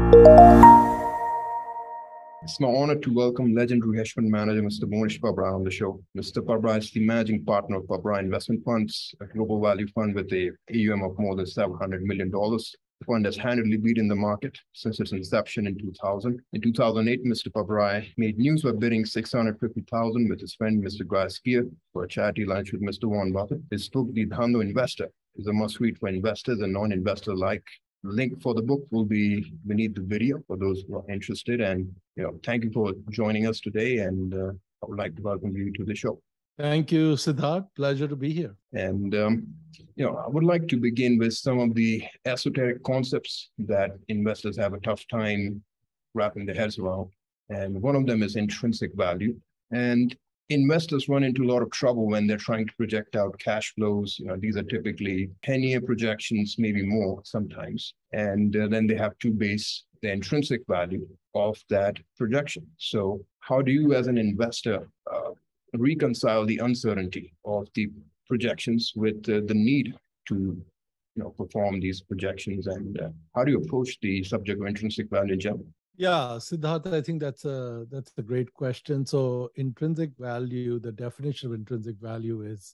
It's my honor to welcome legendary hedge fund manager Mr. Monish Pabrai on the show. Mr. Pabrai is the managing partner of Pabrai Investment Funds, a global value fund with a AUM of more than $700 million. The fund has handily beaten the market since its inception in 2000. In 2008, Mr. Pabrai made news by bidding $650,000 with his friend Mr. Guy Spear for a charity lunch with Mr. Warren Buffett. His book, The Dhando Investor, is a must-read for investors and non-investors alike. Link for the book will be beneath the video for those who are interested. And thank you for joining us today. And I would like to welcome you to the show. Thank you, Siddharth. Pleasure to be here. And I would like to begin with some of the esoteric concepts that investors have a tough time wrapping their heads around. And one of them is intrinsic value. And investors run into a lot of trouble when they're trying to project out cash flows. These are typically 10-year projections, maybe more sometimes. And then they have to base the intrinsic value of that projection. So how do you, as an investor, reconcile the uncertainty of the projections with the need to perform these projections? And how do you approach the subject of intrinsic value in general? Yeah, Siddhartha, I think that's a great question. So intrinsic value, the definition of intrinsic value is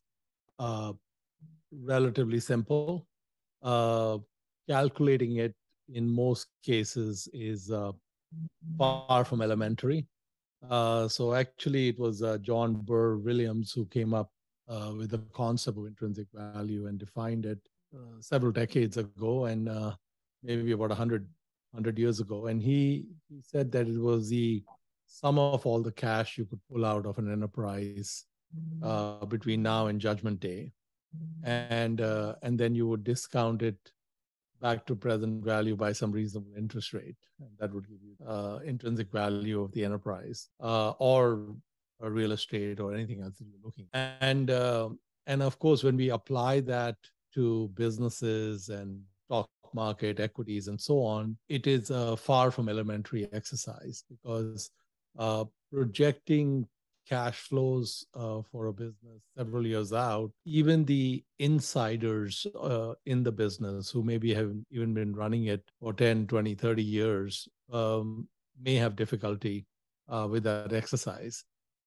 relatively simple. Calculating it in most cases is far from elementary. So actually, it was John Burr Williams who came up with the concept of intrinsic value and defined it several decades ago, and maybe about 100 years ago. And he said that it was the sum of all the cash you could pull out of an enterprise between now and Judgment Day, and then you would discount it back to present value by some reasonable interest rate, and that would give you intrinsic value of the enterprise or real estate or anything else that you're looking at. And of course, when we apply that to businesses and stock market, equities, and so on, it is a far from elementary exercise, because projecting cash flows for a business several years out, even the insiders in the business who maybe have even been running it for 10, 20, 30 years may have difficulty with that exercise.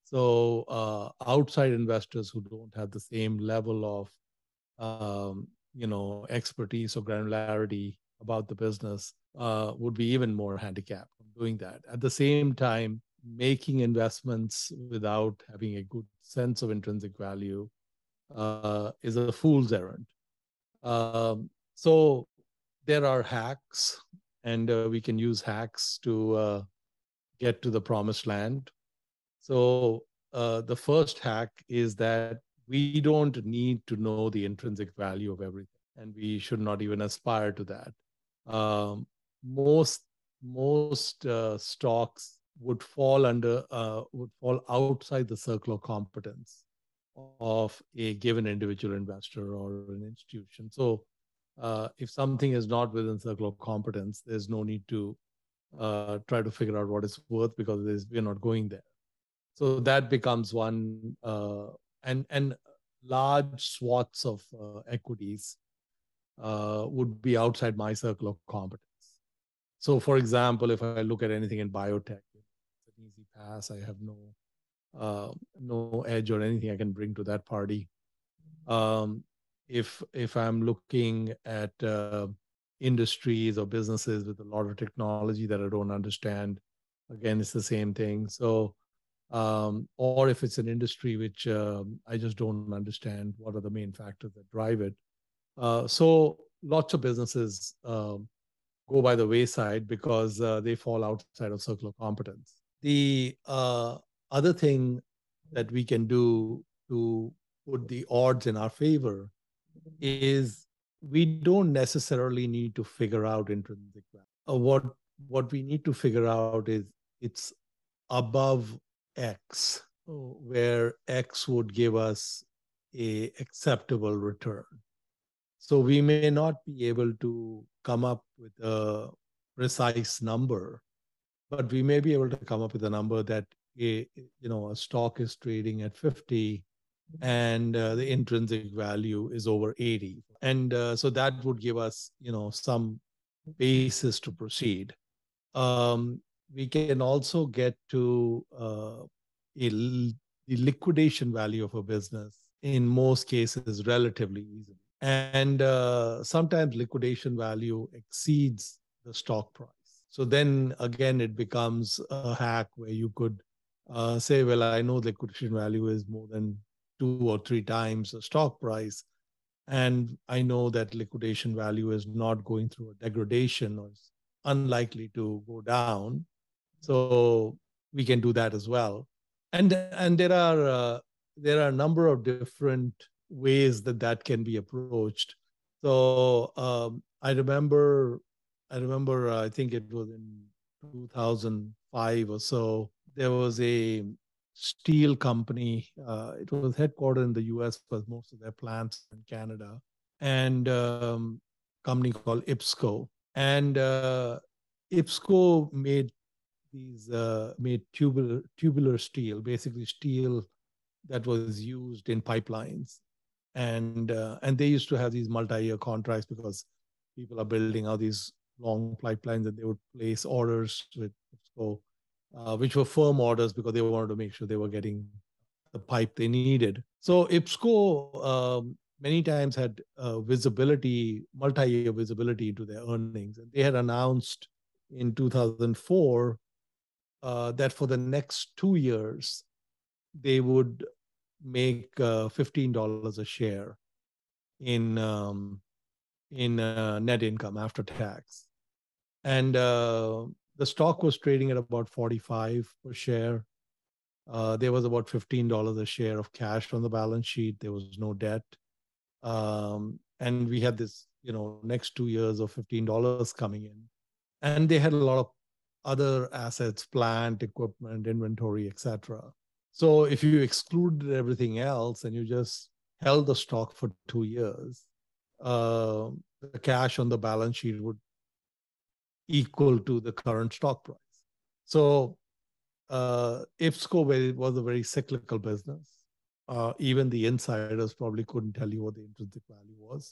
So outside investors who don't have the same level of expertise or granularity about the business would be even more handicapped from doing that. At the same time, making investments without having a good sense of intrinsic value is a fool's errand. So there are hacks, and we can use hacks to get to the promised land. So the first hack is that we don't need to know the intrinsic value of everything, and we should not even aspire to that. Most stocks would fall outside the circle of competence of a given individual investor or an institution. So if something is not within circle of competence, there's no need to try to figure out what it's worth, because we're not going there. So that becomes one, and large swaths of equities would be outside my circle of competence. So for example, if I look at anything in biotech, easy pass. I have no edge or anything I can bring to that party. If I'm looking at industries or businesses with a lot of technology that I don't understand, again, it's the same thing. So, or if it's an industry which I just don't understand, what are the main factors that drive it? So lots of businesses go by the wayside because they fall outside of circle of competence. The other thing that we can do to put the odds in our favor is we don't necessarily need to figure out intrinsic value. What we need to figure out is it's above X, where X would give us a acceptable return. So we may not be able to come up with a precise number, but we may be able to come up with a number that a stock is trading at 50 and the intrinsic value is over 80. And so that would give us, some basis to proceed. we can also get to the liquidation value of a business in most cases relatively easily. And sometimes liquidation value exceeds the stock price. So then again, it becomes a hack where you could say, well, I know liquidation value is more than 2 or 3 times the stock price. And I know that liquidation value is not going through a degradation or is unlikely to go down. So we can do that as well. And there are a number of different ways that that can be approached. So I remember I think it was in 2005 or so. There was a steel company. It was headquartered in the U.S., but most of their plants in Canada, and company called IPSCO. And IPSCO made tubular steel, basically steel that was used in pipelines, and they used to have these multi-year contracts because people are building out these long pipelines, and they would place orders with IPSCO, which were firm orders because they wanted to make sure they were getting the pipe they needed. So IPSCO many times had visibility, multi-year visibility into their earnings, and they had announced in 2004 that for the next 2 years they would make $15 a share in net income after tax, and the stock was trading at about 45 per share. There was about $15 a share of cash on the balance sheet. There was no debt, and we had this, next 2 years of $15 coming in, and they had a lot of other assets, plant, equipment, inventory, etc. So if you excluded everything else and you just held the stock for 2 years, the cash on the balance sheet would equal to the current stock price. So IPSCO was a very cyclical business. Even the insiders probably couldn't tell you what the intrinsic value was.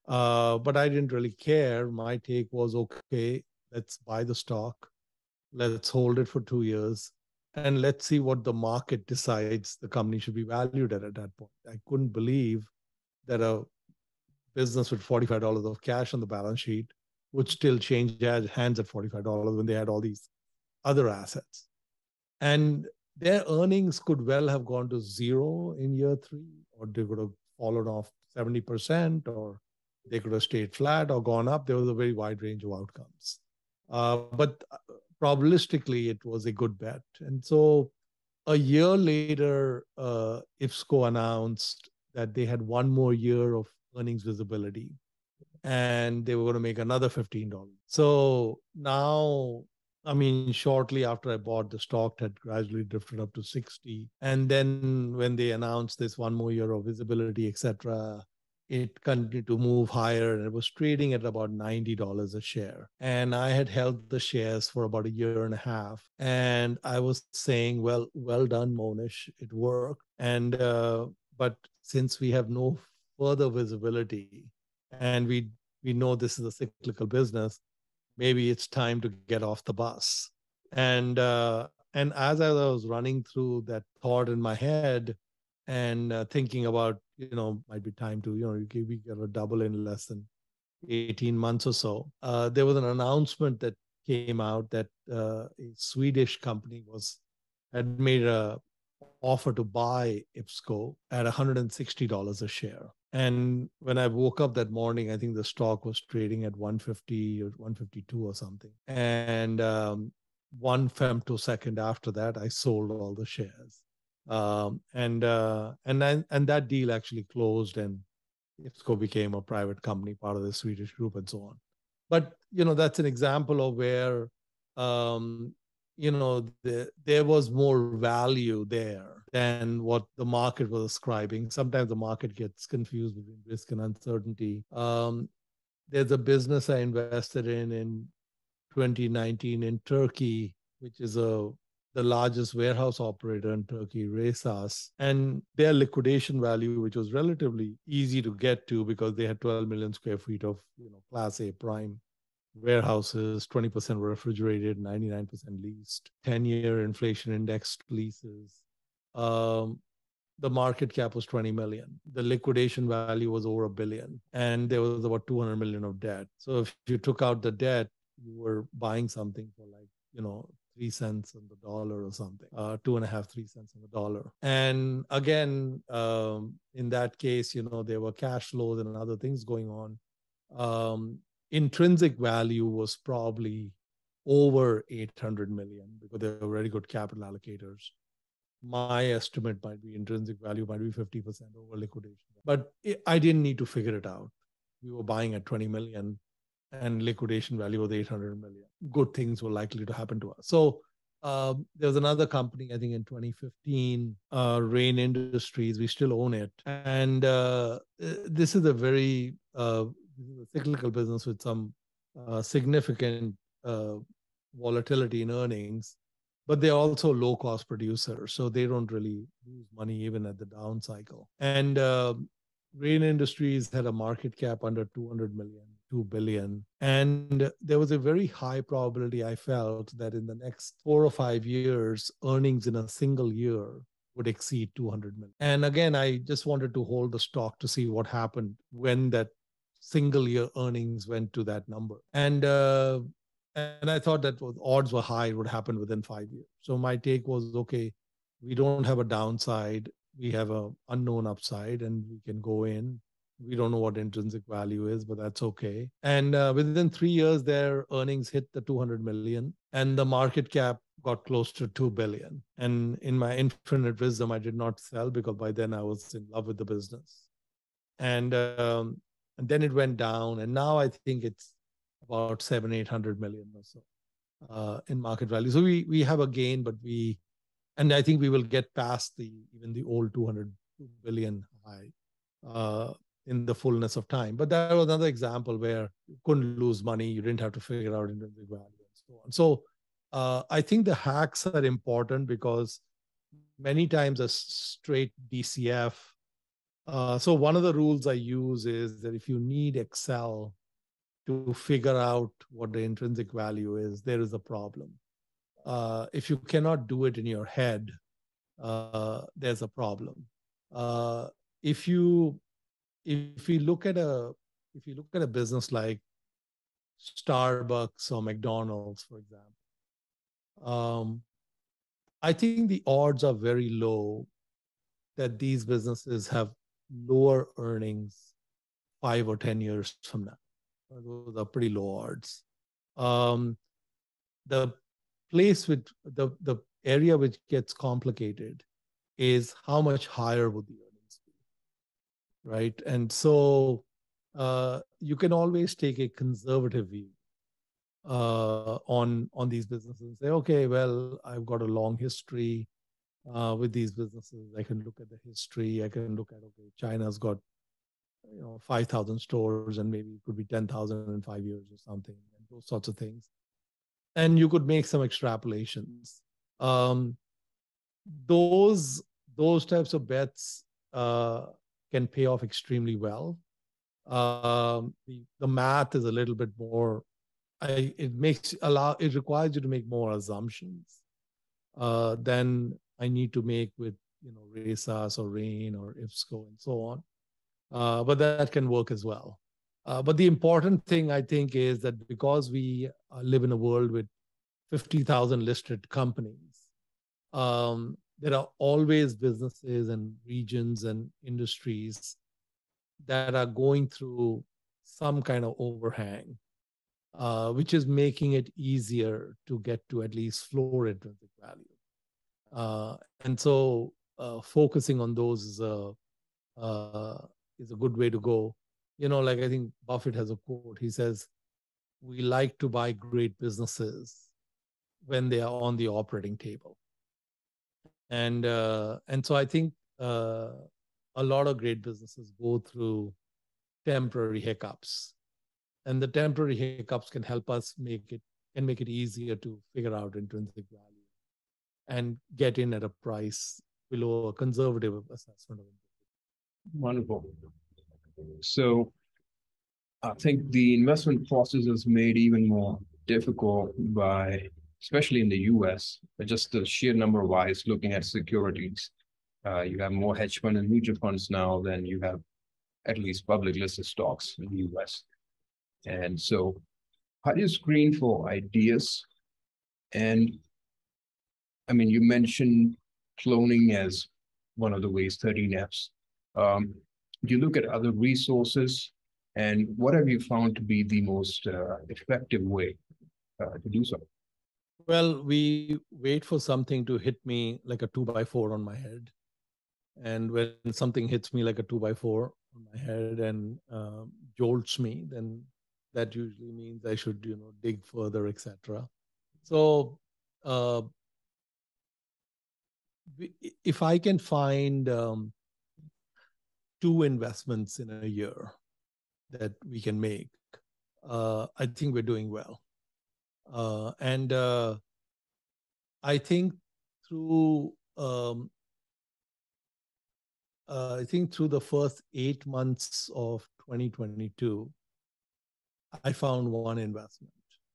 But I didn't really care. My take was, okay, let's buy the stock. Let's hold it for 2 years. And let's see what the market decides the company should be valued at that point. I couldn't believe that a business with $45 of cash on the balance sheet would still change hands at $45 when they had all these other assets. And their earnings could well have gone to zero in year 3, or they could have fallen off 70%, or they could have stayed flat or gone up. There was a very wide range of outcomes. But probabilistically, it was a good bet. And so a year later, IPSCO announced that they had one more year of earnings visibility, and they were going to make another $15. So now, I mean, shortly after I bought, the stock had gradually drifted up to 60. And then when they announced this one more year of visibility, etc., it continued to move higher, and it was trading at about $90 a share. And I had held the shares for about a year and a half. And I was saying, well done, Monish, it worked. And but since we have no further visibility, and we know this is a cyclical business, maybe it's time to get off the bus. And as I was running through that thought in my head, and thinking about, might be time to, we got a double in less than 18 months or so, there was an announcement that came out that a Swedish company had made a offer to buy IPSCO at $160 a share. And when I woke up that morning, I think the stock was trading at 150 or 152 or something. And one femtosecond after that, I sold all the shares. And that deal actually closed, and IPSCO became a private company, part of the Swedish group, and so on. But that's an example of where there was more value there than what the market was ascribing. Sometimes the market gets confused between risk and uncertainty. There's a business I invested in 2019 in Turkey, which is the largest warehouse operator in Turkey, Resas, and their liquidation value, which was relatively easy to get to because they had 12 million square feet of Class A prime warehouses, 20% were refrigerated, 99% leased, 10-year inflation indexed leases. The market cap was 20 million. The liquidation value was over $1 billion. And there was about 200 million of debt. So if you took out the debt, you were buying something for like, 3 cents on the dollar or something, 2.5, 3 cents on the dollar. And again, in that case, there were cash flows and other things going on. Intrinsic value was probably over 800 million because they were very good capital allocators. My estimate might be intrinsic value might be 50% over liquidation. But I didn't need to figure it out. We were buying at 20 million and liquidation value was 800 million. Good things were likely to happen to us. So there was another company, I think in 2015, Rain Industries, we still own it. And this is a very cyclical business with some significant volatility in earnings, but they're also low-cost producers, so they don't really lose money even at the down cycle. And Rain Industries had a market cap under 200 million, 2 billion. And there was a very high probability, I felt, that in the next 4 or 5 years, earnings in a single year would exceed 200 million. And again, I just wanted to hold the stock to see what happened when that single year earnings went to that number. And I thought that odds were high, it would happen within 5 years. So my take was, okay, we don't have a downside. We have an unknown upside and we can go in. We don't know what intrinsic value is, but that's okay. And within 3 years, their earnings hit the 200 million and the market cap got close to 2 billion. And in my infinite wisdom, I did not sell because by then I was in love with the business. And then it went down. And now I think it's about 700-800 million or so in market value. So we have a gain, but and I think we will get past even the old 200 billion high in the fullness of time. But that was another example where you couldn't lose money. You didn't have to figure out intrinsic value and so on. So I think the hacks are important because many times a straight DCF. So one of the rules I use is that if you need Excel to figure out what the intrinsic value is, there is a problem. If you cannot do it in your head, there's a problem. If you look at a business like Starbucks or McDonald's, for example, I think the odds are very low that these businesses have lower earnings 5 or 10 years from now. Those are pretty low odds. The place with the area which gets complicated is how much higher would the earnings be, right? And so you can always take a conservative view on these businesses and say, okay, well, I've got a long history with these businesses. I can look at the history. I can look at, okay, China's got 5,000 stores and maybe it could be 10,000 in 5 years or something, and those sorts of things. And you could make some extrapolations. Those types of bets can pay off extremely well. The math is a little bit more. It requires you to make more assumptions than I need to make with Renesas or Rain or IFSCO and so on. But that can work as well. But the important thing, I think, is that because we live in a world with 50,000 listed companies, there are always businesses and regions and industries that are going through some kind of overhang, which is making it easier to get to at least floor intrinsic value. And so focusing on those is a good way to go. Like I think Buffett has a quote. He says, we like to buy great businesses when they are on the operating table. And so I think a lot of great businesses go through temporary hiccups. And the temporary hiccups can help us make it easier to figure out intrinsic value and get in at a price below a conservative assessment of it. Wonderful. So I think the investment process is made even more difficult by, especially in the US, just the sheer number of eyes looking at securities. You have more hedge fund and mutual funds now than you have at least public listed stocks in the US. And so, how do you screen for ideas? And I mean, you mentioned cloning as one of the ways, 13Fs. Do you look at other resources? And what have you found to be the most effective way to do so? Well, we wait for something to hit me like a 2x4 on my head. And when something hits me like a 2x4 on my head and jolts me, then that usually means I should, dig further, etc. So uh, if I can find two investments in a year that we can make, I think we're doing well. And I think through I think through the first 8 months of 2022, I found one investment,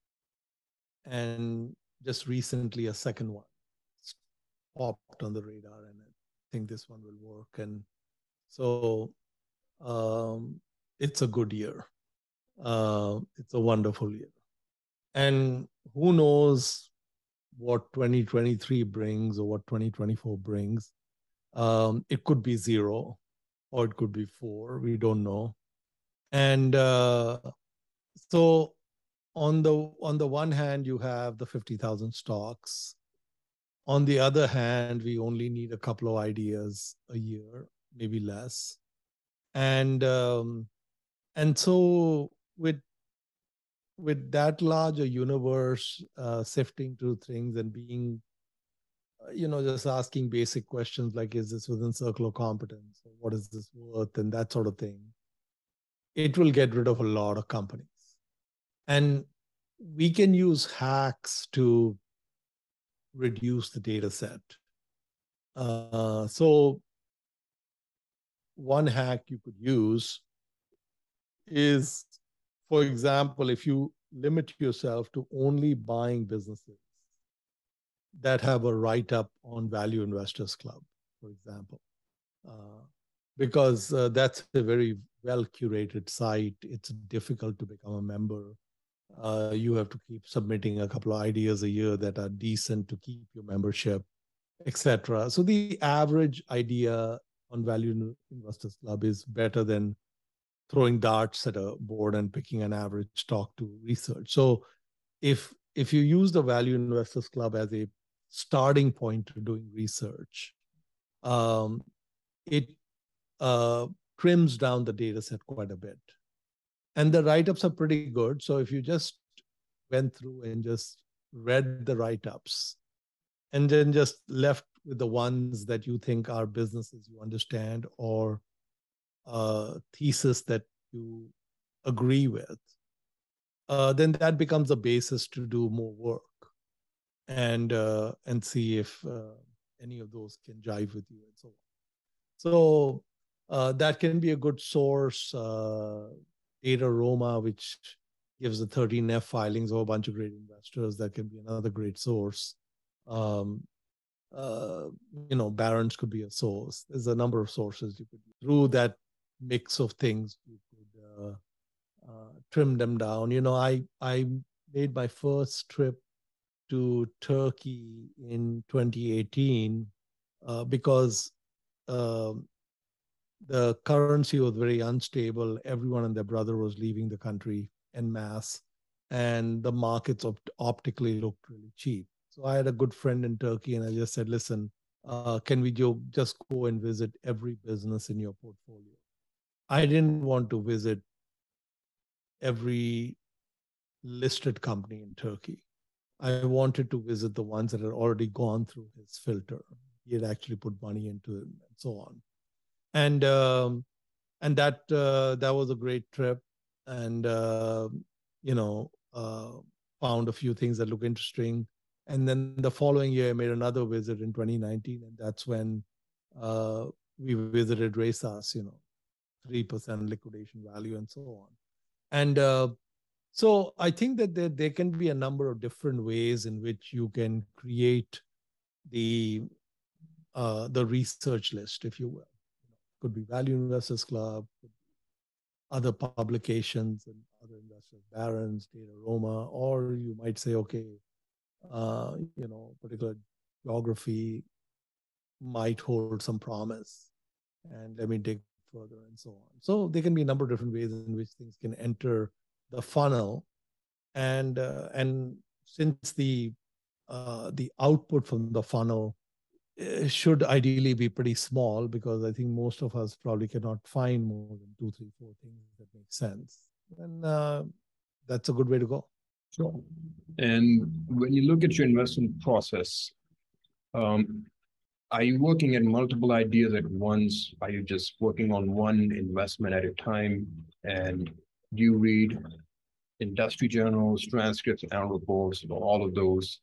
and just recently a second one popped on the radar, and I think this one will work. And so it's a good year. It's a wonderful year. And who knows what 2023 brings or what 2024 brings. It could be 0 or it could be 4. We don't know. And so on the one hand, you have the 50,000 stocks. On the other hand, we only need a couple of ideas a year, maybe less. And so with that large a universe, sifting through things and being, just asking basic questions like, is this within circle of competence? Or what is this worth? And that sort of thing. It will get rid of a lot of companies. And we can use hacks to reduce the data set. So one hack you could use is, for example, if you limit yourself to only buying businesses that have a write-up on Value Investors Club, for example, because that's a very well-curated site. It's difficult to become a member. You have to keep submitting a couple of ideas a year that are decent to keep your membership, etc. So the average idea on Value Investors Club is better than throwing darts at a board and picking an average stock to research. So if you use the Value Investors Club as a starting point to doing research, it trims down the data set quite a bit. And the write-ups are pretty good. So if you just went through and just read the write-ups and then just left with the ones that you think are businesses you understand or thesis that you agree with, then that becomes a basis to do more work and see if any of those can jive with you and so on. So that can be a good source. Dataroma, which gives the 13F filings of a bunch of great investors, that can be another great source. Barron's could be a source. There's a number of sources you could use. Through that mix of things, you could trim them down. I made my first trip to Turkey in 2018 because the currency was very unstable. Everyone and their brother was leaving the country en masse, and the markets optically looked really cheap. So I had a good friend in Turkey, and I just said, listen, can we just go and visit every business in your portfolio? I didn't want to visit every listed company in Turkey. I wanted to visit the ones that had already gone through his filter. He had actually put money into it and so on. And that was a great trip, and found a few things that look interesting. And then the following year, I made another visit in 2019, and that's when we visited Reisas, 3% liquidation value and so on. And so I think that there can be a number of different ways in which you can create the research list, if you will. Could be Value Investors Club, other publications and other investors, Barron's, Data Roma, or you might say, okay, particular geography might hold some promise, and let me dig further and so on. So there can be a number of different ways in which things can enter the funnel, and since the output from the funnel should ideally be pretty small, because I think most of us probably cannot find more than 2, 3, 4 things that make sense. And that's a good way to go. Sure. And when you look at your investment process, are you working at multiple ideas at once? Are you just working on one investment at a time? And do you read industry journals, transcripts, and reports, all of those?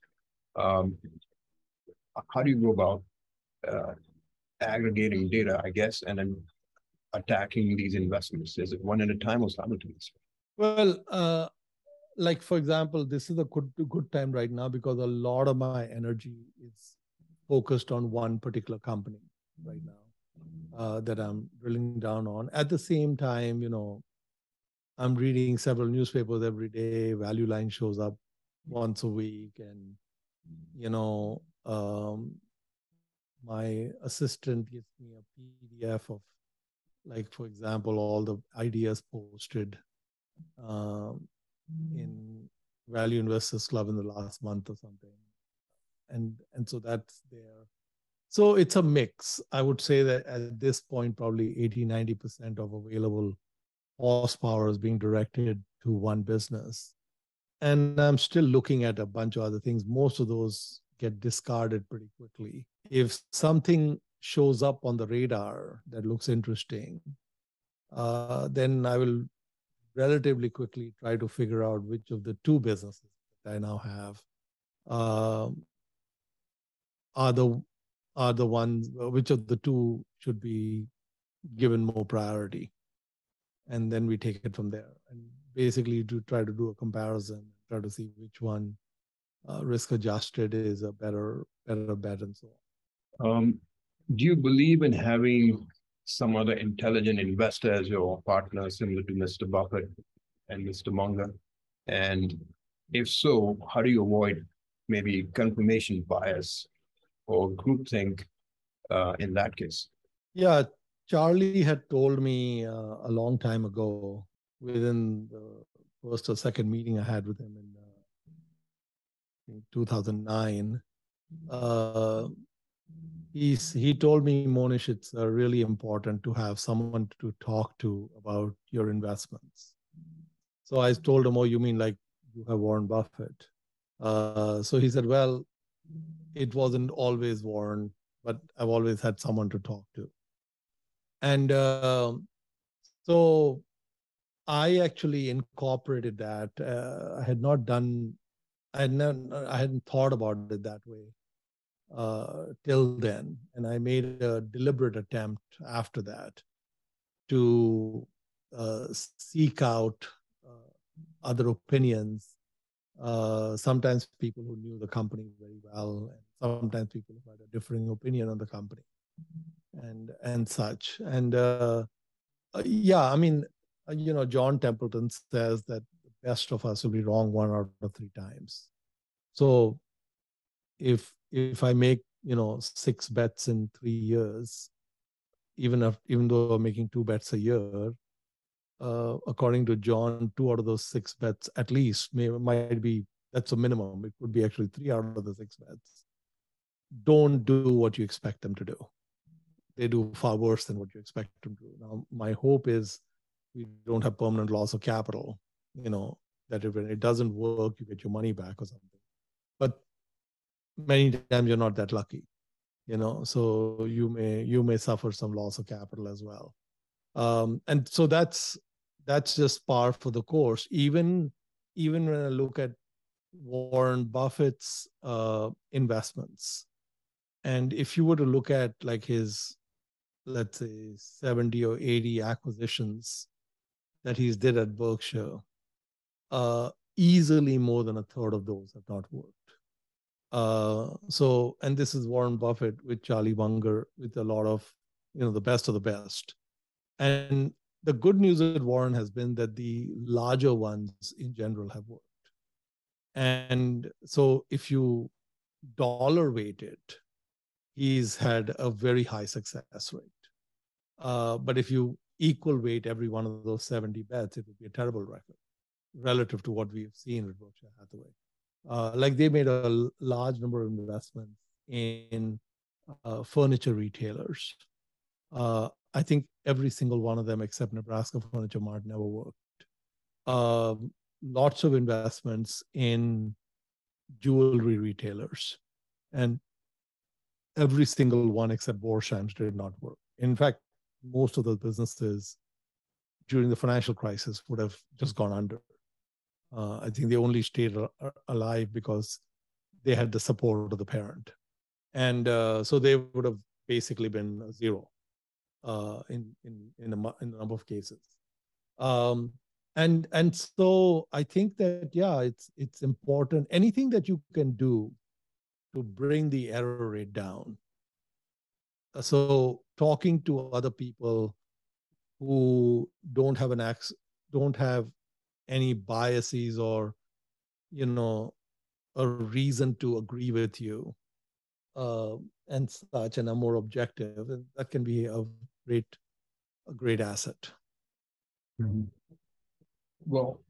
How do you go about aggregating data, I guess, and then attacking these investments? Is it one at a time or simultaneously? Well, like for example, this is a good time right now because a lot of my energy is focused on one particular company right now that I'm drilling down on. At the same time, I'm reading several newspapers every day. Value Line shows up once a week, and my assistant gives me a PDF of, like, for example, all the ideas posted in Value Investors Club in the last month or something. And so that's there. So it's a mix. I would say that at this point, probably 80-90% of available horsepower is being directed to one business. And I'm still looking at a bunch of other things. Most of those get discarded pretty quickly. If something shows up on the radar that looks interesting, then I will relatively quickly try to figure out which of the two businesses that I now have are the ones, which of the two should be given more priority, and then we take it from there, and basically to try to do a comparison, try to see which one risk adjusted is a better bet, and so on. Do you believe in having some other intelligent investor as your partner, similar to Mr. Buffett and Mr. Munger? And if so, how do you avoid maybe confirmation bias or groupthink in that case? Yeah, Charlie had told me a long time ago, within the first or second meeting I had with him in 2009. He told me, Monish, it's really important to have someone to talk to about your investments. So I told him, oh, you mean like you have Warren Buffett? So he said, well, it wasn't always Warren, but I've always had someone to talk to. And so I actually incorporated that. I hadn't thought about it that way till then. And I made a deliberate attempt after that to seek out other opinions. Sometimes people who knew the company very well, and sometimes people who had a differing opinion on the company, and such. And yeah, I mean, John Templeton says that the best of us will be wrong 1 out of 3 times. So if I make 6 bets in 3 years, even though I'm making 2 bets a year, according to John, 2 out of those 6 bets at least might be, that's a minimum. It could be actually 3 out of the 6 bets don't do what you expect them to do. They do far worse than what you expect them to do. Now, my hope is we don't have permanent loss of capital, that if it doesn't work, you get your money back or something. But many times you're not that lucky, so you may suffer some loss of capital as well. And so that's just par for the course. Even when I look at Warren Buffett's investments, and if you were to look at like his, let's say, 70 or 80 acquisitions that he's did at Berkshire, easily more than a third of those have not worked. And this is Warren Buffett with Charlie Munger, with a lot of, the best of the best. And the good news at Warren has been that the larger ones in general have worked. And so if you dollar weight it, he's had a very high success rate. But if you equal weight every one of those 70 bets, it would be a terrible record relative to what we've seen with Berkshire Hathaway. Like they made a large number of investments in furniture retailers. I think every single one of them except Nebraska Furniture Mart never worked. Lots of investments in jewelry retailers, and every single one except Borsheim's did not work. In fact, most of those businesses during the financial crisis would have just gone under. I think they only stayed alive because they had the support of the parent. And so they would have basically been zero in a number of cases. And so I think that, yeah, it's important. Anything that you can do to bring the error rate down. So talking to other people who don't have any biases or, a reason to agree with you, and such, and are more objective, and that can be a great asset. Mm-hmm. Well,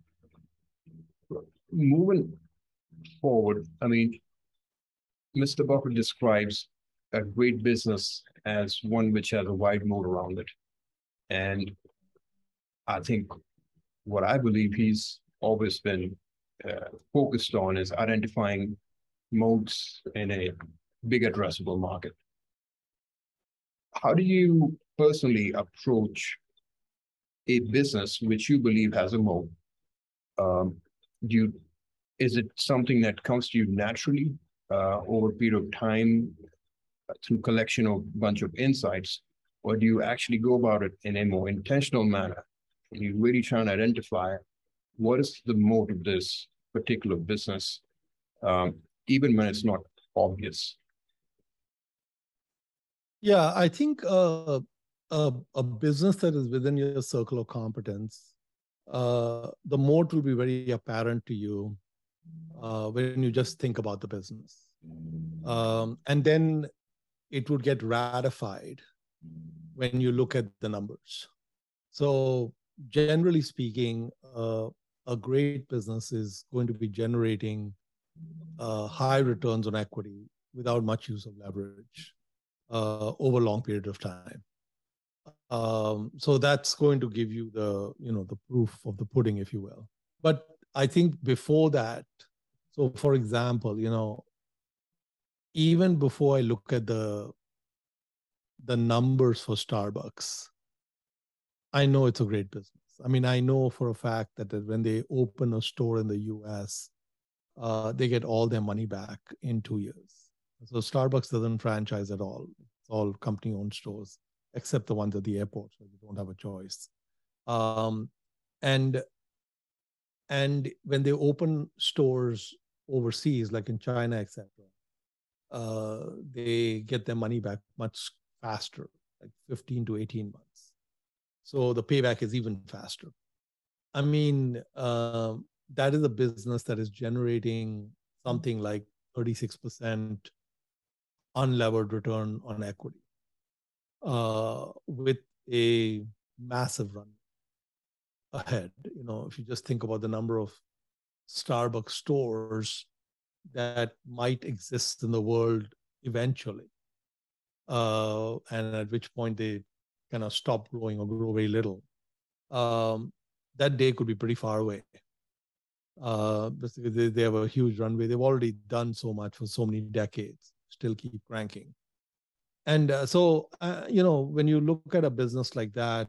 moving forward, I mean, Mr. Buffett describes a great business as one which has a wide moat around it. And I think what I believe he's always been focused on is identifying moats in a big addressable market. How do you personally approach a business which you believe has a moat? Is it something that comes to you naturally over a period of time through collection of a bunch of insights, or do you actually go about it in a more intentional manner? And you really try and identify what is the moat of this particular business, even when it's not obvious? Yeah, I think a business that is within your circle of competence, the moat will be very apparent to you when you just think about the business. And then it would get ratified when you look at the numbers. So generally speaking, a great business is going to be generating high returns on equity without much use of leverage over a long period of time. So that's going to give you the proof of the pudding, if you will. But I think before that, so for example, even before I look at the numbers for Starbucks, I know it's a great business. I mean, I know for a fact that when they open a store in the US, they get all their money back in 2 years. So Starbucks doesn't franchise at all. It's all company-owned stores, except the ones at the airport, where you don't have a choice. And when they open stores overseas, like in China, etc., they get their money back much faster, like 15 to 18 months. So the payback is even faster. I mean, that is a business that is generating something like 36% unlevered return on equity with a massive run ahead. If you just think about the number of Starbucks stores that might exist in the world eventually, and at which point they kind of stop growing or grow very little, that day could be pretty far away. They have a huge runway. They've already done so much for so many decades, still keep cranking. And when you look at a business like that,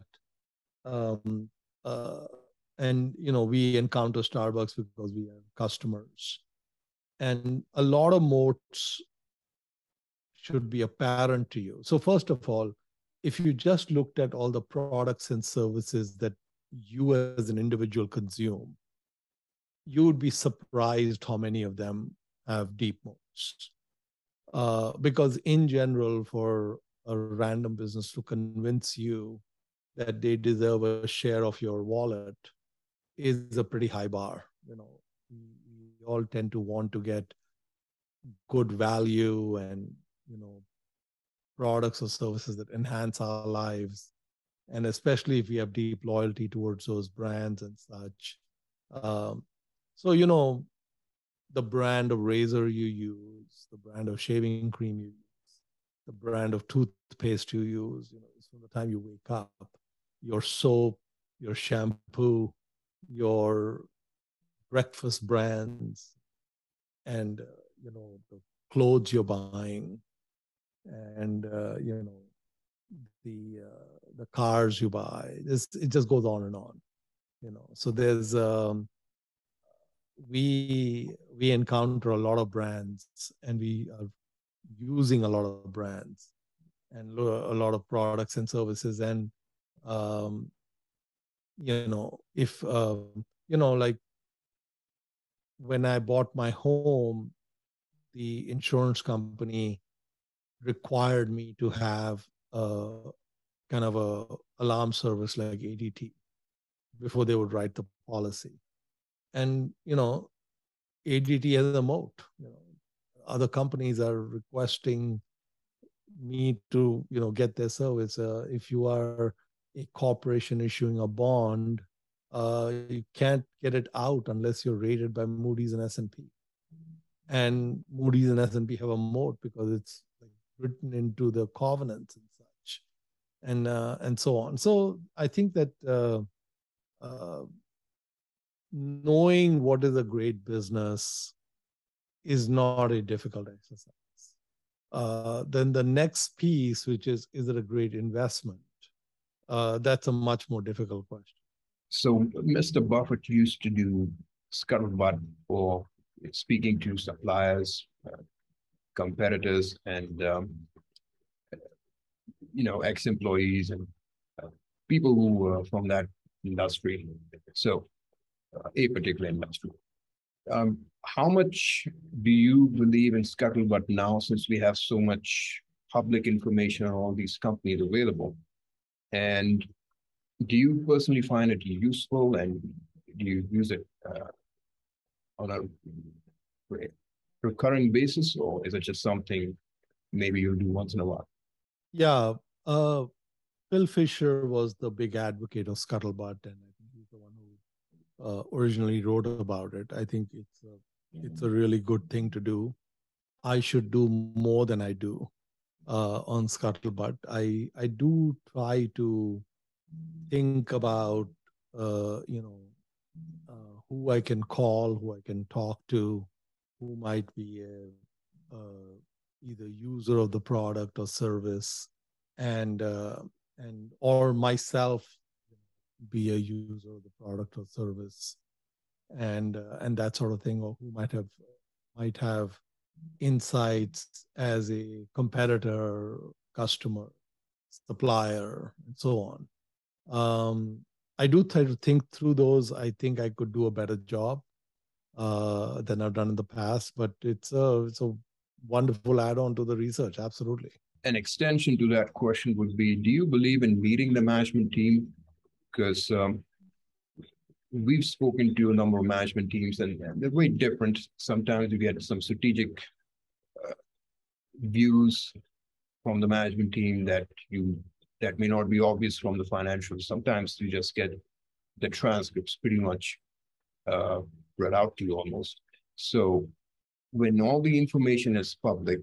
and we encounter Starbucks because we have customers, and a lot of moats should be apparent to you. So first of all, if you just looked at all the products and services that you as an individual consume, you would be surprised how many of them have deep moats. Because in general, for a random business to convince you that they deserve a share of your wallet is a pretty high bar. We all tend to want to get good value and products or services that enhance our lives, and especially if we have deep loyalty towards those brands and such. Um, so the brand of razor you use, the brand of shaving cream you use, the brand of toothpaste you use, from the time you wake up, your soap, your shampoo, your breakfast brands, and the clothes you're buying, and the cars you buy. It just goes on and on. So there's we encounter a lot of brands, and we are using a lot of brands and a lot of products and services. And if like when I bought my home, the insurance company required me to have a kind of a alarm service like ADT before they would write the policy. And ADT has a moat. Other companies are requesting me to get their service. If you are a corporation issuing a bond, you can't get it out unless you're rated by Moody's and S&P. And Moody's and S&P have a moat because it's written into the covenants and such, and so on. So I think that knowing what is a great business is not a difficult exercise. Then the next piece, which is it a great investment? That's a much more difficult question. So Mr. Buffett used to do scuttlebutt for speaking to suppliers, competitors, and ex-employees and people who were from that industry. So a particular industry. How much do you believe in scuttlebutt now, since we have so much public information on all these companies available? And do you personally find it useful, and do you use it on a recurring basis, or is it just something maybe you'll do once in a while? Yeah. Phil Fisher was the big advocate of scuttlebutt, and I think he's the one who originally wrote about it. I think it's a really good thing to do. I should do more than I do on scuttlebutt. I do try to think about who I can call, who I can talk to, who might be either user of the product or service, and or myself be a user of the product or service, and that sort of thing, or who might have insights as a competitor, customer, supplier, and so on. I do try to think through those. I think I could do a better job than I've done in the past, but it's a wonderful add-on to the research. Absolutely. An extension to that question would be, do you believe in meeting the management team? Because we've spoken to a number of management teams, and they're very different. Sometimes you get some strategic views from the management team that may not be obvious from the financials. Sometimes you just get the transcripts pretty much read out to you almost. So when all the information is public,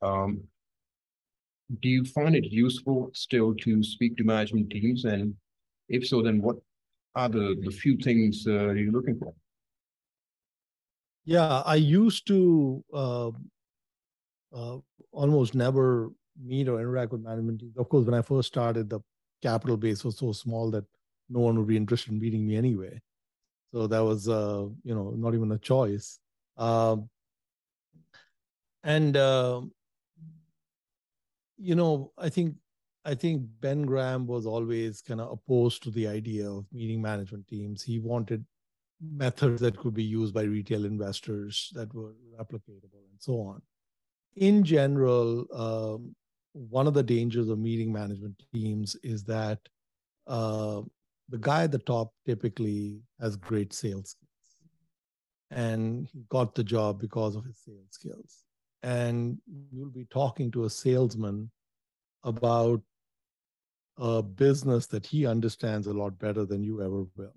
do you find it useful still to speak to management teams? And if so, then what are the few things you're looking for? Yeah, I used to almost never meet or interact with management teams. Of course, when I first started, the capital base was so small that no one would be interested in meeting me anyway. So that was, not even a choice. I think I think Ben Graham was always kind of opposed to the idea of meeting management teams. He wanted methods that could be used by retail investors that were replicatable and so on. In general, one of the dangers of meeting management teams is that uh, the guy at the top typically has great sales skills, and he got the job because of his sales skills. And you'll be talking to a salesman about a business that he understands a lot better than you ever will.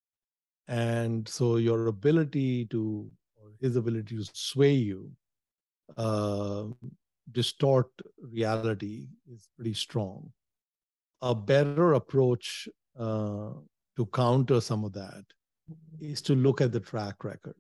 And so your ability to, or his ability to sway you, uh, distort reality is pretty strong. A better approach to counter some of that is to look at the track record.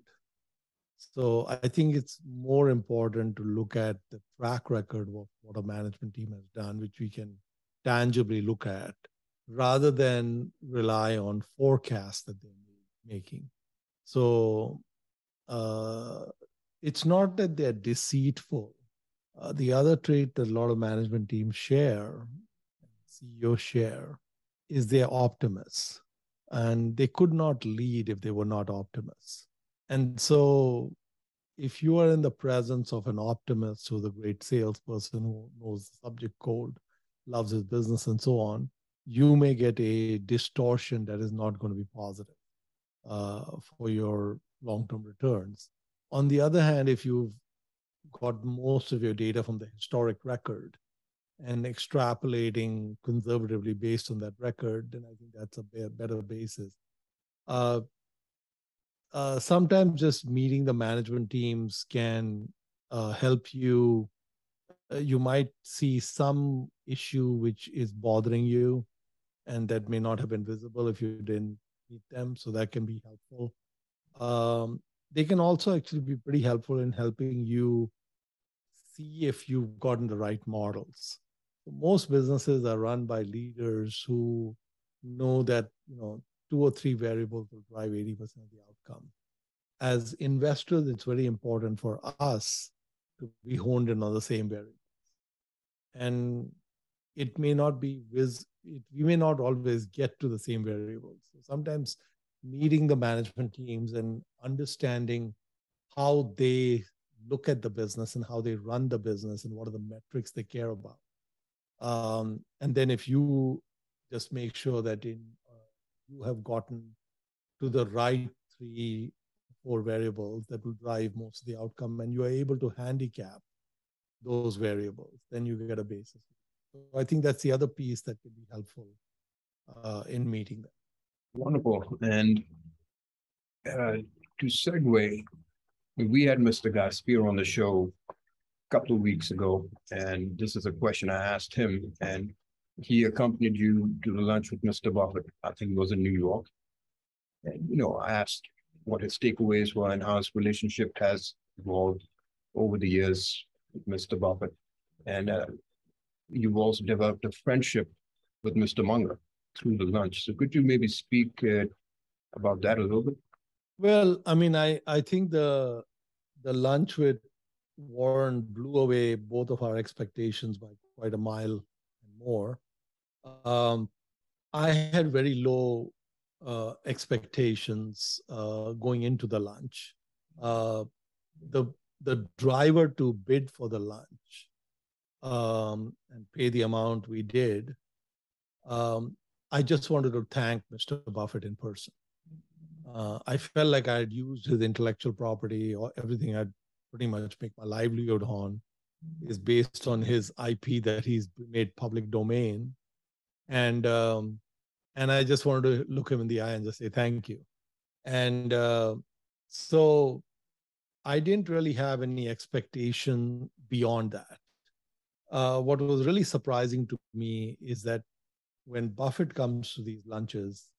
So I think it's more important to look at the track record of what a management team has done, which we can tangibly look at, rather than rely on forecasts that they're making. So uh, it's not that they're deceitful. The other trait that a lot of management teams share, CEOs share, is they're optimists. And they could not lead if they were not optimists. And so if you are in the presence of an optimist who's a great salesperson who knows the subject cold, loves his business, and so on, you may get a distortion that is not going to be positive for your long-term returns. On the other hand, if you've got most of your data from the historic record and extrapolating conservatively based on that record, then I think that's a better basis. Uh, Sometimes just meeting the management teams can help you. You might see some issue which is bothering you, and that may not have been visible if you didn't meet them. So that can be helpful. They can also actually be pretty helpful in helping you see if you've gotten the right models. Most businesses are run by leaders who know that 2 or 3 variables will drive 80% of the outcome. As investors, it's very important for us to be honed in on the same variables. And it may not be we may not always get to the same variables. So sometimes meeting the management teams and understanding how they look at the business and how they run the business and what are the metrics they care about. And then if you just make sure that you have gotten to the right 3 or 4 variables that will drive most of the outcome, and you are able to handicap those variables, then you get a basis. So I think that's the other piece that can be helpful in meeting them. Wonderful. And to segue, we had Mr. Gaspir on the show a couple of weeks ago, and this is a question I asked him, and he accompanied you to the lunch with Mr. Buffett. I think it was in New York. And, I asked what his takeaways were and how his relationship has evolved over the years with Mr. Buffett. And you've also developed a friendship with Mr. Munger through the lunch. So could you maybe speak about that a little bit? Well, I mean, I think the lunch with Warren blew away both of our expectations by quite a mile and more. I had very low expectations going into the lunch. The driver to bid for the lunch and pay the amount we did, I just wanted to thank Mr. Buffett in person. I felt like I had used his intellectual property, or everything I'd pretty much make my livelihood on is based on his IP that he's made public domain. And I just wanted to look him in the eye and just say thank you. And so I didn't really have any expectation beyond that. What was really surprising to me is that when Buffett comes to these lunches,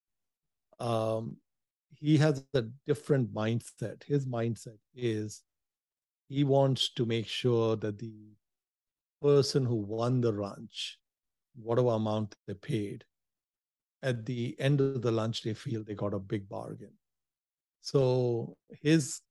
he has a different mindset. His mindset is he wants to make sure that the person who won the lunch, whatever amount they paid, at the end of the lunch, they feel they got a big bargain. So his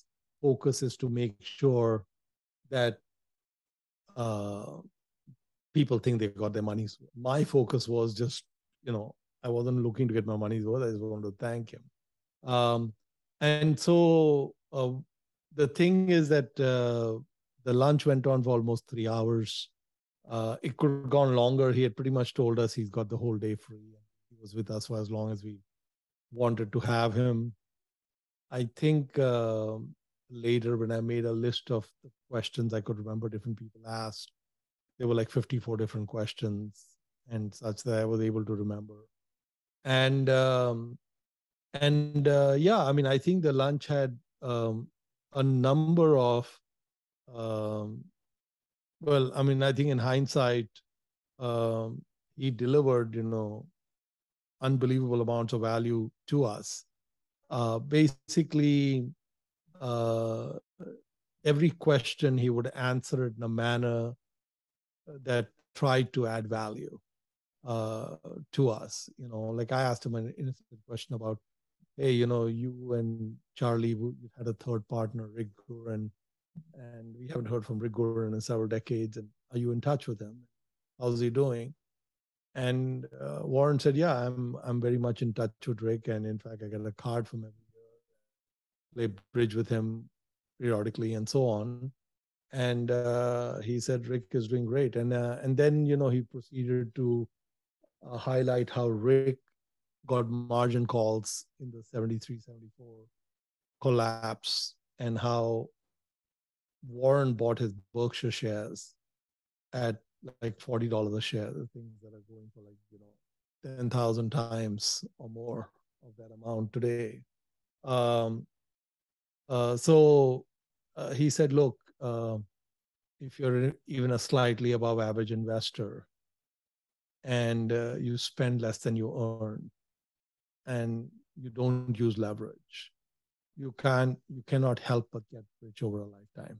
focus is to make sure that people think they got their money's worth. My focus was just, I wasn't looking to get my money's worth. I just wanted to thank him. And so the thing is that the lunch went on for almost 3 hours. It could have gone longer. He had pretty much told us he's got the whole day free. He was with us for as long as we wanted to have him. I think later when I made a list of the questions I could remember different people asked, there were like 54 different questions and such that I was able to remember. And yeah, I mean, I think the lunch had a number of, well, I mean, I think in hindsight, he delivered, unbelievable amounts of value to us. Basically, every question he would answer it in a manner that tried to add value to us. Like I asked him an innocent question about, hey, you and Charlie, you had a third partner, Rick Guren, and we haven't heard from Rick Guren in several decades. And are you in touch with him? How's he doing? And Warren said, yeah, I'm very much in touch with Rick. And in fact, I get a card from him, play bridge with him periodically and so on. And he said, Rick is doing great. And then, he proceeded to highlight how Rick got margin calls in the 73, 74 collapse, and how Warren bought his Berkshire shares at like $40 a share, the things that are going for like, 10,000 times or more of that amount today. So he said, look, if you're even a slightly above average investor and you spend less than you earn and you don't use leverage, you cannot help but get rich over a lifetime.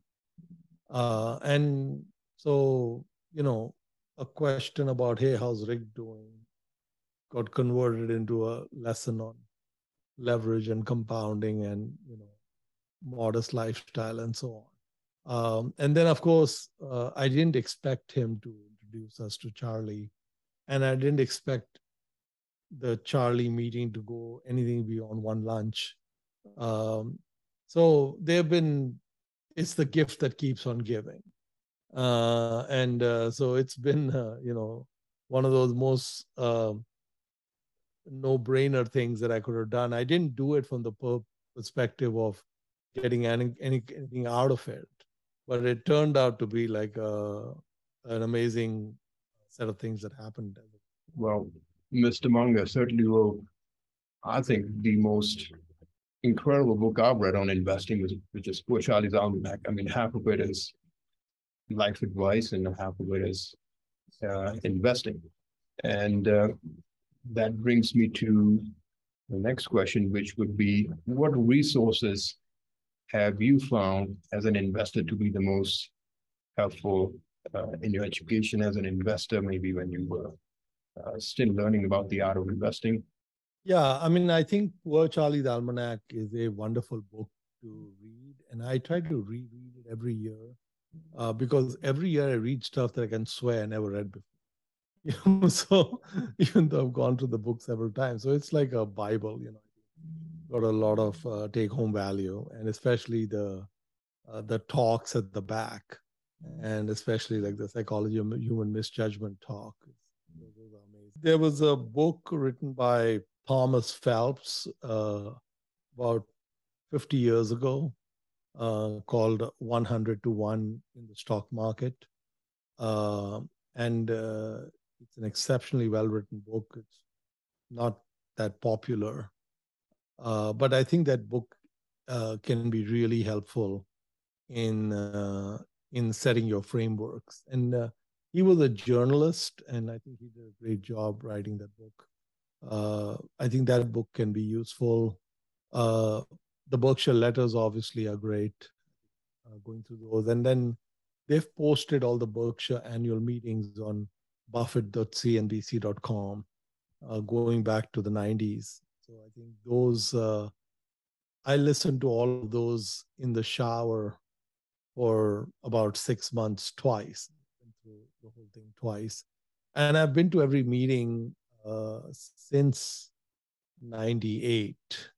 And so, a question about, hey, how's Rick doing, got converted into a lesson on leverage and compounding and, modest lifestyle and so on. And then, of course, I didn't expect him to introduce us to Charlie. And I didn't expect the Charlie meeting to go anything beyond one lunch. So it's the gift that keeps on giving. So it's been, one of those most no-brainer things that I could have done. I didn't do it from the perspective of getting anything out of it, but it turned out to be like an amazing set of things that happened. Well, Mr. Munger certainly wrote, I think, the most incredible book I've read on investing, which is Poor Charlie's Almanack. I mean, half of it is life advice and half of it is investing. And that brings me to the next question, which would be, what resources have you found as an investor to be the most helpful in your education as an investor, maybe when you were still learning about the art of investing? Yeah, I mean, I think Poor Charlie's Almanack is a wonderful book to read, and I try to reread it every year because every year I read stuff that I can swear I never read before. So even though I've gone through the book several times, so it's like a Bible. Got a lot of take-home value, and especially the talks at the back, and especially like the psychology of human misjudgment talk. Those are amazing. There was a book written by Thomas Phelps about 50 years ago called 100 to 1 in the stock market. And it's an exceptionally well-written book. It's not that popular. But I think that book can be really helpful in setting your frameworks. And he was a journalist, and I think he did a great job writing that book. I think that book can be useful. The Berkshire letters obviously are great, going through those. And then they've posted all the Berkshire annual meetings on buffett.cnbc.com, going back to the 90s. So I think those, I listened to all of those in the shower for about 6 months twice. the whole thing twice. And I've been to every meeting since 98.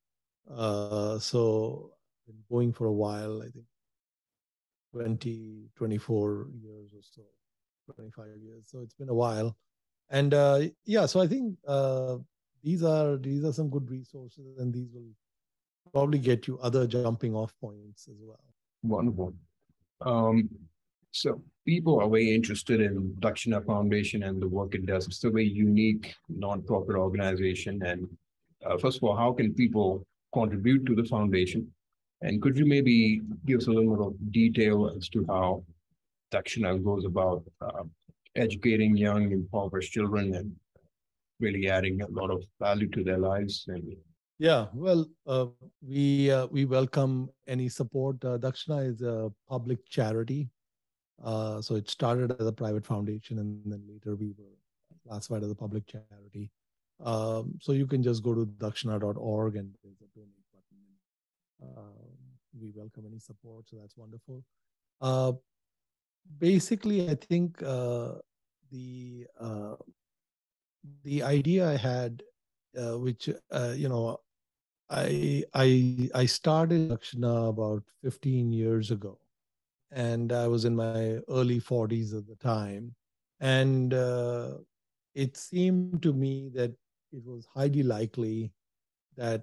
So I've been going for a while, I think 20, 24 years or so, 25 years. So it's been a while. And yeah, so I think these are some good resources, and these will probably get you other jumping off points as well. Wonderful. Um, so people are very interested in Dakshina Foundation and the work it does. It's a very unique nonprofit organization. And first of all, how can people contribute to the foundation? And could you maybe give us a little more detail as to how Dakshina goes about educating young, impoverished children and really adding a lot of value to their lives? And yeah, well, we welcome any support. Dakshina is a public charity. So it started as a private foundation, and then later we were classified as a public charity. So you can just go to dakshina.org and there's a donate button. We welcome any support, so that's wonderful. Basically, I think the idea I had, which I started Dakshina about 15 years ago, and I was in my early 40s at the time, and it seemed to me that it was highly likely that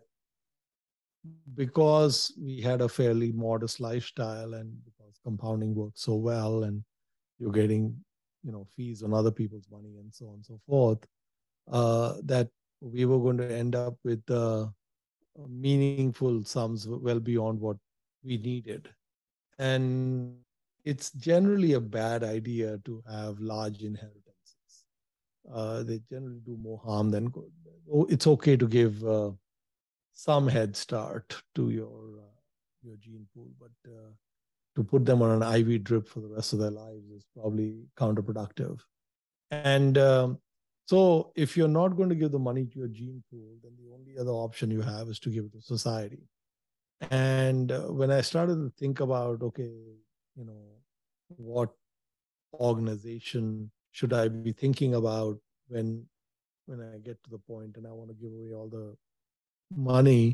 because we had a fairly modest lifestyle and because compounding worked so well and you're getting fees on other people's money and so on and so forth, that we were going to end up with meaningful sums well beyond what we needed. And it's generally a bad idea to have large inheritances. They generally do more harm than good. It's okay to give some head start to your gene pool, but to put them on an IV drip for the rest of their lives is probably counterproductive. And so if you're not going to give the money to your gene pool, then the only other option you have is to give it to society. And when I started to think about, okay, what organization should I be thinking about when I get to the point and I want to give away all the money,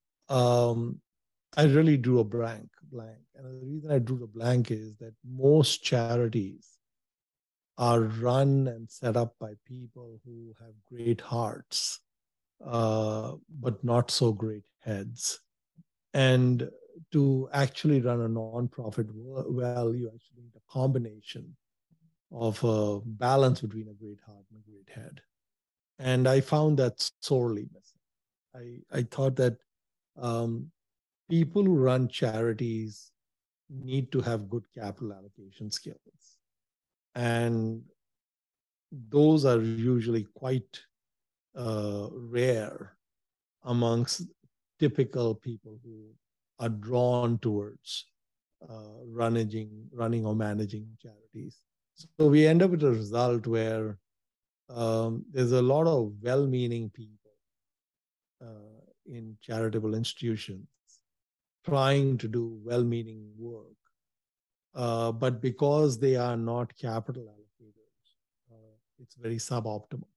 I really drew a blank. And the reason I drew the blank is that most charities are run and set up by people who have great hearts, but not so great heads. And to actually run a nonprofit well, you actually need a combination of a balance between a great heart and a great head. And I found that sorely missing. I thought that people who run charities need to have good capital allocation skills. And those are usually quite rare amongst typical people who are drawn towards running or managing charities. So we end up with a result where there's a lot of well-meaning people in charitable institutions trying to do well-meaning work, but because they are not capital allocators, it's very suboptimal.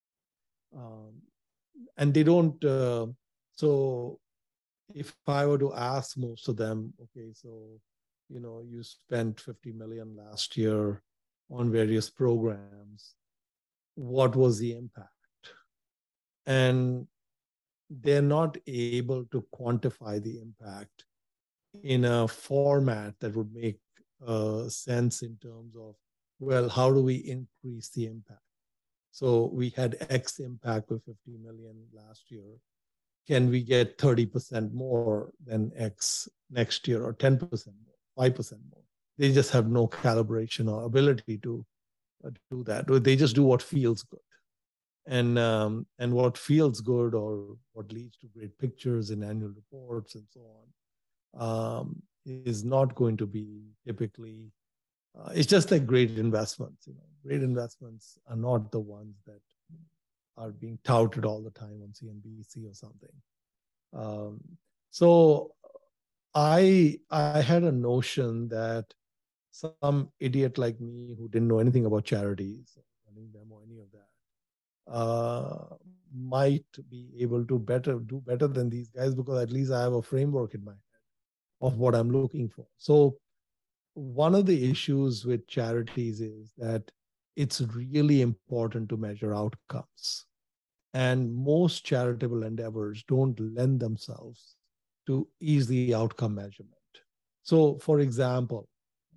And they don't, so if I were to ask most of them, okay, so, you spent 50 million last year on various programs, what was the impact? And they're not able to quantify the impact in a format that would make sense in terms of, well, how do we increase the impact? So we had X impact with 50 million last year. Can we get 30% more than X next year, or 10% more, 5% more? They just have no calibration or ability to do that. They just do what feels good. And what feels good, or what leads to great pictures in annual reports and so on, is not going to be typically, it's just like great investments. Great investments are not the ones that are being touted all the time on CNBC or something. So I had a notion that some idiot like me who didn't know anything about charities, running them or any of that, might be able to do better than these guys, because at least I have a framework in my head of what I'm looking for. So one of the issues with charities is that it's really important to measure outcomes. And most charitable endeavors don't lend themselves to easy outcome measurement. So, for example,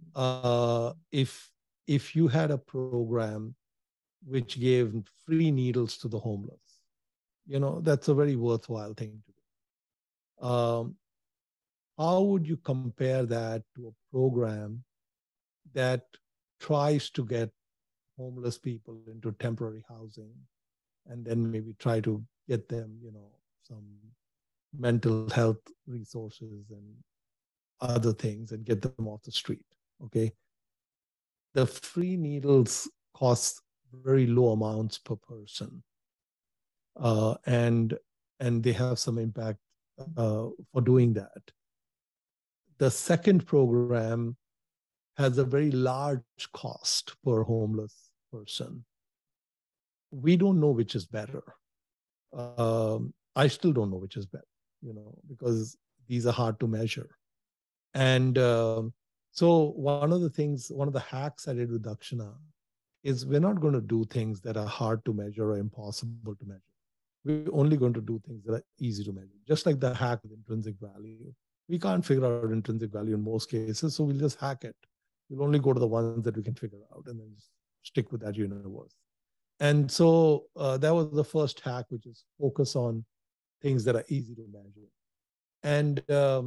if you had a program which gave free needles to the homeless, that's a very worthwhile thing to do. How would you compare that to a program that tries to get homeless people into temporary housing and then maybe try to get them, some mental health resources and other things and get them off the street? Okay. The free needles cost very low amounts per person. And they have some impact for doing that. The second program has a very large cost per homeless person. We don't know which is better. I still don't know which is better, because these are hard to measure. And so one of the hacks I did with Dakshina is we're not going to do things that are hard to measure or impossible to measure. We're only going to do things that are easy to measure. Just like the hack with intrinsic value. We can't figure out intrinsic value in most cases, so we'll just hack it. We'll only go to the ones that we can figure out and then just stick with that universe. And so that was the first hack, which is focus on things that are easy to measure. And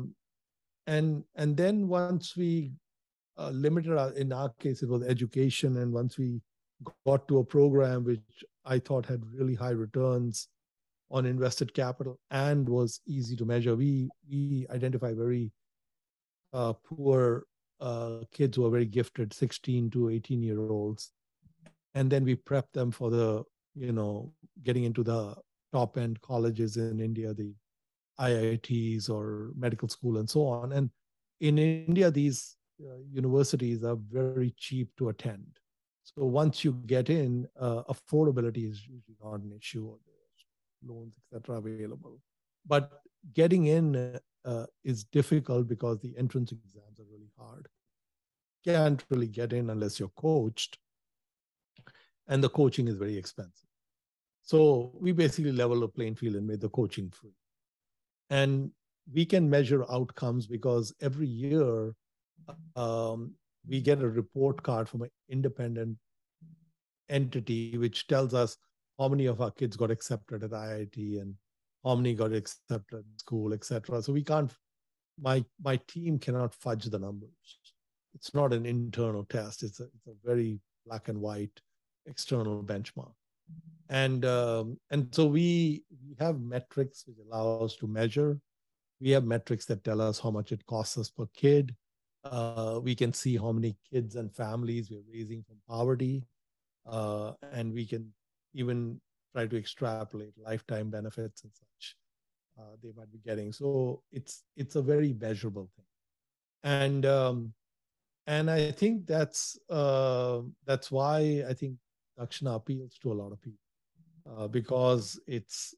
then once we limited in our case, it was education. And once we got to a program which I thought had really high returns on invested capital and was easy to measure, we identify very poor kids who are very gifted, 16 to 18-year-olds. And then we prep them for the, getting into the top end colleges in India, the IITs or medical school and so on. And in India, these universities are very cheap to attend. So once you get in, affordability is usually not an issue, or there's loans, etc., available. But getting in is difficult because the entrance exams are really hard. Can't really get in unless you're coached, and the coaching is very expensive. So we basically leveled the playing field and made the coaching free. And we can measure outcomes because every year we get a report card from an independent entity which tells us how many of our kids got accepted at IIT and how many got accepted at school, etc. So we can't, my team cannot fudge the numbers. It's not an internal test. It's a very black and white external benchmark. And so we have metrics which allow us to measure. We have metrics that tell us how much it costs us per kid. We can see how many kids and families we're raising from poverty. And we can even try to extrapolate lifetime benefits and such they might be getting. So it's a very measurable thing. And I think that's why I think Dakshina appeals to a lot of people, because it's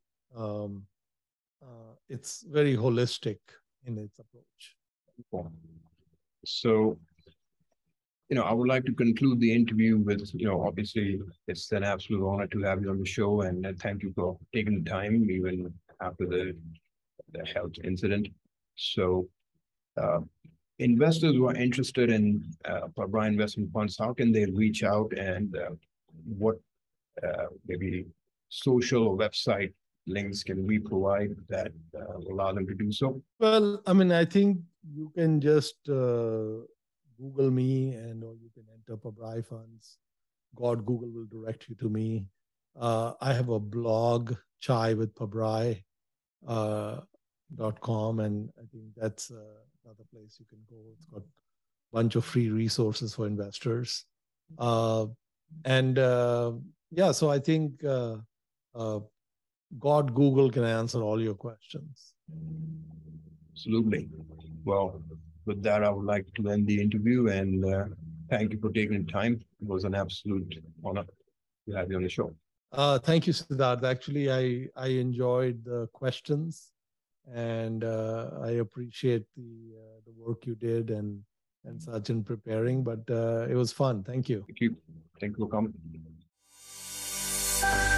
very holistic in its approach. So, I would like to conclude the interview with, obviously it's an absolute honor to have you on the show, and thank you for taking the time even after the health incident. So, investors who are interested in Pabrai investment funds, how can they reach out, and what maybe social or website links can we provide that allow them to do so? Well, I mean, I think you can just Google me, or you can enter Pabrai Funds. Google will direct you to me. I have a blog, Chai with Pabrai. .com, and I think that's another place you can go. It's got a bunch of free resources for investors. So I think Google can answer all your questions. Absolutely. Well, with that, I would like to end the interview and thank you for taking the time. It was an absolute honor to have you on the show. Thank you, Siddharth. Actually, I enjoyed the questions, and I appreciate the work you did and such in preparing. But it was fun. Thank you. Thank you. Thank you for coming.